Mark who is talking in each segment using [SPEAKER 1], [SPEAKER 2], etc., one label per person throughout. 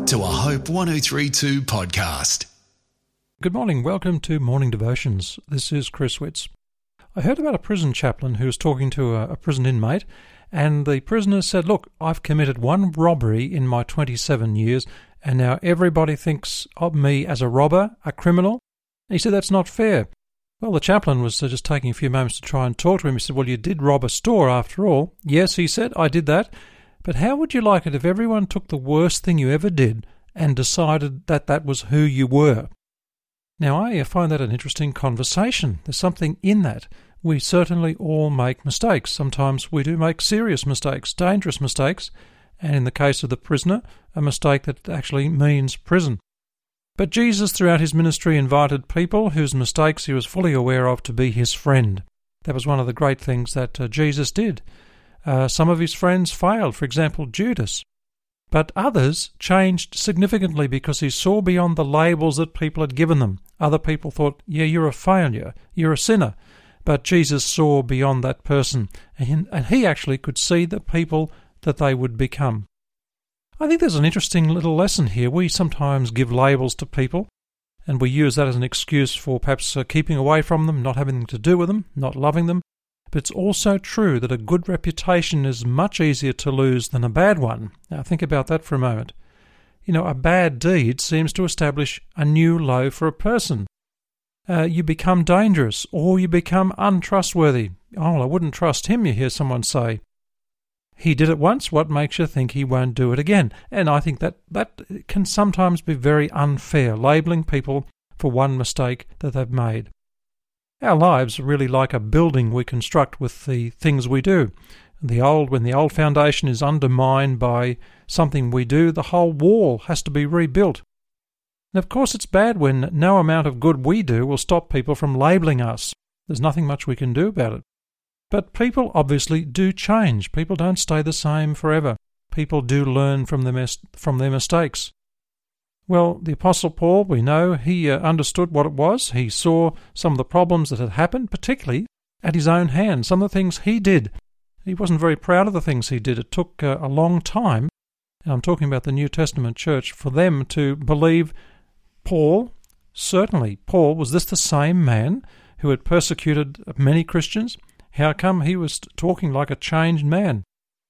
[SPEAKER 1] to a Hope 1032 podcast.
[SPEAKER 2] Good morning. Welcome to Morning Devotions. This is Chris Witz. I heard about a prison chaplain who was talking to a prison inmate, and the prisoner said, "Look, I've committed one robbery in my 27 years, and now everybody thinks of me as a robber, a criminal." He said, "That's not fair." Well, the chaplain was just taking a few moments to try and talk to him. He said, "Well, you did rob a store after all." "Yes," he said, "I did that. But how would you like it if everyone took the worst thing you ever did and decided that that was who you were?" Now, I find that an interesting conversation. There's something in that. We certainly all make mistakes. Sometimes we do make serious mistakes, dangerous mistakes, and in the case of the prisoner, a mistake that actually means prison. But Jesus, throughout his ministry, invited people whose mistakes he was fully aware of to be his friend. That was one of the great things that Jesus did. Some of his friends failed, for example, Judas. But others changed significantly because he saw beyond the labels that people had given them. Other people thought, "Yeah, you're a failure, you're a sinner." But Jesus saw beyond that person, and he actually could see the people that they would become. I think there's an interesting little lesson here. We sometimes give labels to people, and we use that as an excuse for perhaps keeping away from them, not having anything to do with them, not loving them. But it's also true that a good reputation is much easier to lose than a bad one. Now think about that for a moment. You know, a bad deed seems to establish a new low for a person. You become dangerous, or you become untrustworthy. "Oh, I wouldn't trust him," you hear someone say. He did it once, what makes you think he won't do it again? And I think that can sometimes be very unfair, labelling people for one mistake that they've made. Our lives are really like a building we construct with the things we do. When the old foundation is undermined by something we do, the whole wall has to be rebuilt. And of course it's bad when no amount of good we do will stop people from labelling us. There's nothing much we can do about it. But people obviously do change. People don't stay the same forever. People do learn from their mistakes. Well, the Apostle Paul, we know, he understood what it was. He saw some of the problems that had happened, particularly at his own hand, some of the things he did. He wasn't very proud of the things he did. It took a long time, and I'm talking about the New Testament church, for them to believe Paul. Certainly, Paul, was this the same man who had persecuted many Christians? How come he was talking like a changed man?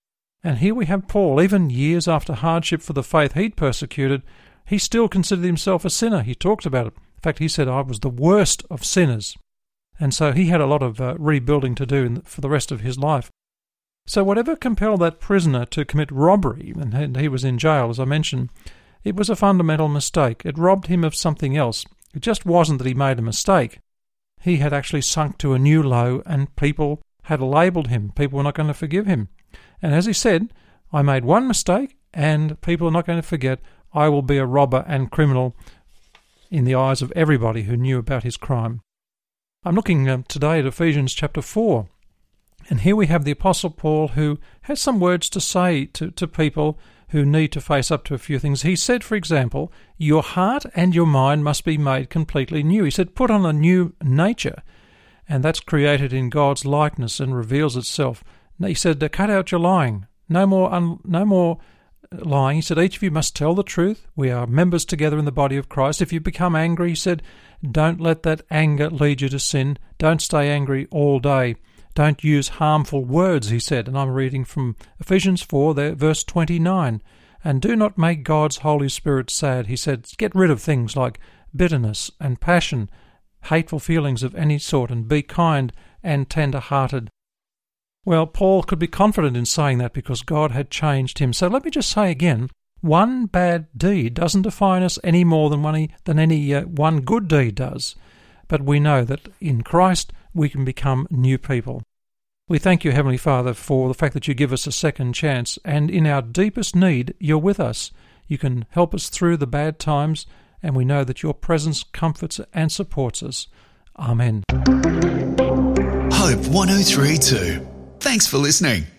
[SPEAKER 2] And here we have Paul, even years after hardship for the faith he'd persecuted, he still considered himself a sinner. He talked about it. In fact, he said, "I was the worst of sinners." And so he had a lot of rebuilding to do for the rest of his life. So whatever compelled that prisoner to commit robbery, and he was in jail, as I mentioned, it was a fundamental mistake. It robbed him of something else. It just wasn't that he made a mistake. He had actually sunk to a new low, and people had labelled him. People were not going to forgive him. And as he said, "I made one mistake, and people are not going to forget. I will be a robber and criminal in the eyes of everybody who knew about his crime." I'm looking today at Ephesians chapter 4, and here we have the Apostle Paul, who has some words to say to people who need to face up to a few things. He said, for example, "Your heart and your mind must be made completely new." He said, "Put on a new nature," and that's created in God's likeness and reveals itself. He said, "Cut out your lying. No more lying." He said, "Each of you must tell the truth. We are members together in the body of Christ. If you become angry," he said, "don't let that anger lead you to sin. Don't stay angry all day. Don't use harmful words," he said. And I'm reading from Ephesians 4, verse 29. "And do not make God's Holy Spirit sad." He said, "Get rid of things like bitterness and passion, hateful feelings of any sort, and be kind and tender-hearted." Well, Paul could be confident in saying that because God had changed him. So let me just say again, one bad deed doesn't define us any more than any one good deed does. But we know that in Christ we can become new people. We thank you, Heavenly Father, for the fact that you give us a second chance, and in our deepest need, you're with us. You can help us through the bad times, and we know that your presence comforts and supports us. Amen.
[SPEAKER 1] Hope 1032. Thanks for listening.